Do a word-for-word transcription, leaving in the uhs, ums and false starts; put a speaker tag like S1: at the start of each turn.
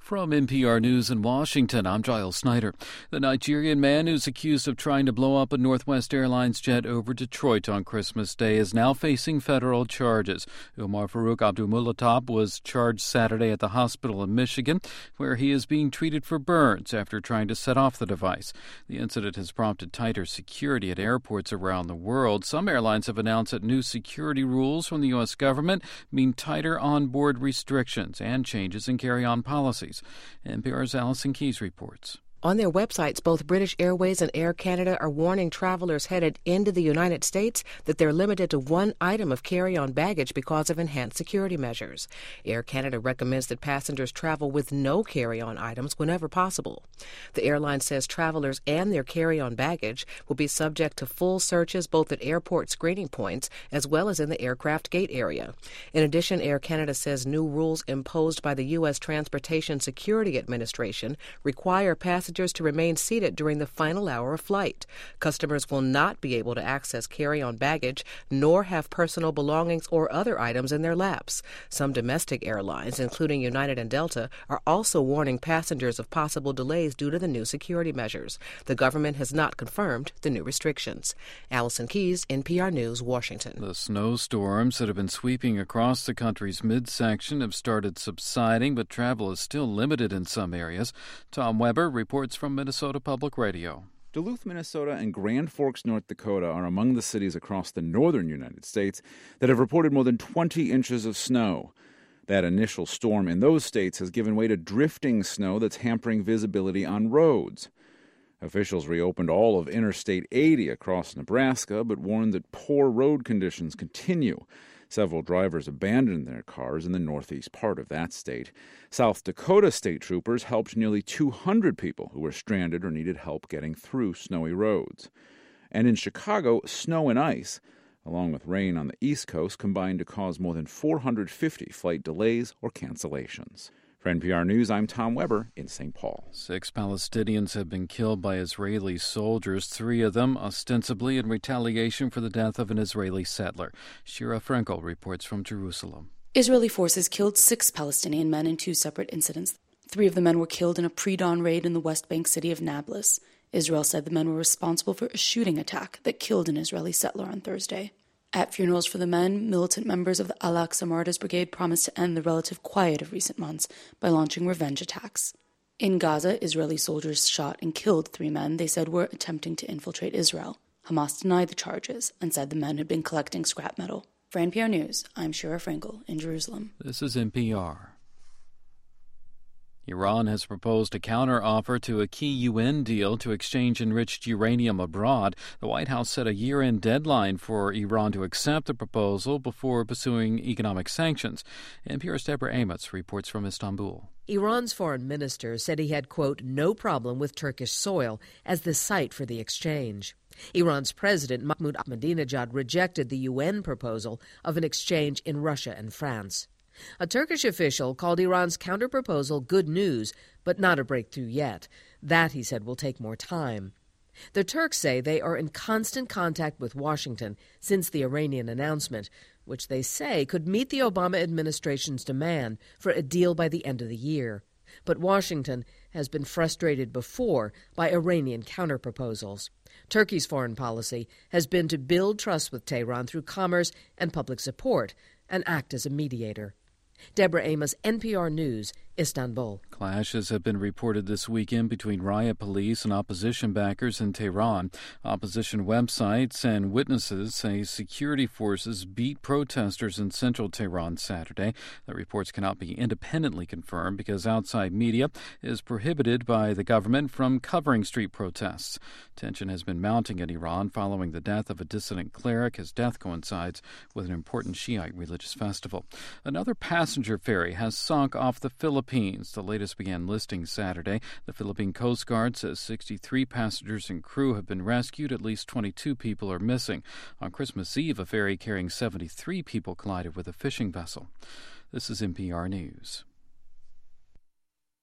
S1: From N P R News in Washington, I'm Giles Snyder. The Nigerian man who's accused of trying to blow up a Northwest Airlines jet over Detroit on Christmas Day is now facing federal charges. Umar Farouk Abdulmulatap was charged Saturday at the hospital in Michigan, where he is being treated for burns after trying to set off the device. The incident has prompted tighter security at airports around the world. Some airlines have announced that new security rules from the U S government mean tighter onboard restrictions and changes in carry-on policies. N P R's Allison Keyes reports.
S2: On their websites, both British Airways and Air Canada are warning travelers headed into the United States that they're limited to one item of carry-on baggage because of enhanced security measures. Air Canada recommends that passengers travel with no carry-on items whenever possible. The airline says travelers and their carry-on baggage will be subject to full searches both at airport screening points as well as in the aircraft gate area. In addition, Air Canada says new rules imposed by the U S Transportation Security Administration require passengers to remain seated during the final hour of flight. Customers will not be able to access carry-on baggage nor have personal belongings or other items in their laps. Some domestic airlines, including United and Delta, are also warning passengers of possible delays due to the new security measures. The government has not confirmed the new restrictions. Allison Keyes, N P R News, Washington.
S1: The snowstorms that have been sweeping across the country's midsection have started subsiding, but travel is still limited in some areas. Tom Weber reports from Minnesota Public Radio.
S3: Duluth, Minnesota, and Grand Forks, North Dakota are among the cities across the northern United States that have reported more than twenty inches of snow. That initial storm in those states has given way to drifting snow that's hampering visibility on roads. Officials reopened all of Interstate eighty across Nebraska, but warned that poor road conditions continue. Several drivers abandoned their cars in the northeast part of that state. South Dakota state troopers helped nearly two hundred people who were stranded or needed help getting through snowy roads. And in Chicago, snow and ice, along with rain on the East Coast, combined to cause more than four hundred fifty flight delays or cancellations. For N P R News, I'm Tom Weber in Saint Paul.
S1: Six Palestinians have been killed by Israeli soldiers, three of them ostensibly in retaliation for the death of an Israeli settler. Shira Frankel reports from Jerusalem.
S4: Israeli forces killed six Palestinian men in two separate incidents. Three of the men were killed in a pre-dawn raid in the West Bank city of Nablus. Israel said the men were responsible for a shooting attack that killed an Israeli settler on Thursday. At funerals for the men, militant members of the Al-Aqsa Martyrs Brigade promised to end the relative quiet of recent months by launching revenge attacks. In Gaza, Israeli soldiers shot and killed three men they said were attempting to infiltrate Israel. Hamas denied the charges and said the men had been collecting scrap metal. For N P R News, I'm Shira Frankel in Jerusalem.
S1: This is N P R. Iran has proposed a counteroffer to a key U N deal to exchange enriched uranium abroad. The White House set a year-end deadline for Iran to accept the proposal before pursuing economic sanctions. N P R's Deborah Amos reports from Istanbul.
S2: Iran's foreign minister said he had, quote, no problem with Turkish soil as the site for the exchange. Iran's president, Mahmoud Ahmadinejad, rejected the U N proposal of an exchange in Russia and France. A Turkish official called Iran's counterproposal good news, but not a breakthrough yet. That, he said, will take more time. The Turks say they are in constant contact with Washington since the Iranian announcement, which they say could meet the Obama administration's demand for a deal by the end of the year. But Washington has been frustrated before by Iranian counterproposals. Turkey's foreign policy has been to build trust with Tehran through commerce and public support and act as a mediator. Deborah Amos, N P R News, Istanbul.
S1: Clashes have been reported this weekend between riot police and opposition backers in Tehran. Opposition websites and witnesses say security forces beat protesters in central Tehran Saturday. The reports cannot be independently confirmed because outside media is prohibited by the government from covering street protests. Tension has been mounting in Iran following the death of a dissident cleric. His death coincides with an important Shiite religious festival. Another passenger ferry has sunk off the Philippines. The latest began listing Saturday. The Philippine Coast Guard says sixty-three passengers and crew have been rescued. At least twenty-two people are missing. On Christmas Eve, a ferry carrying seventy-three people collided with a fishing vessel. This is N P R News.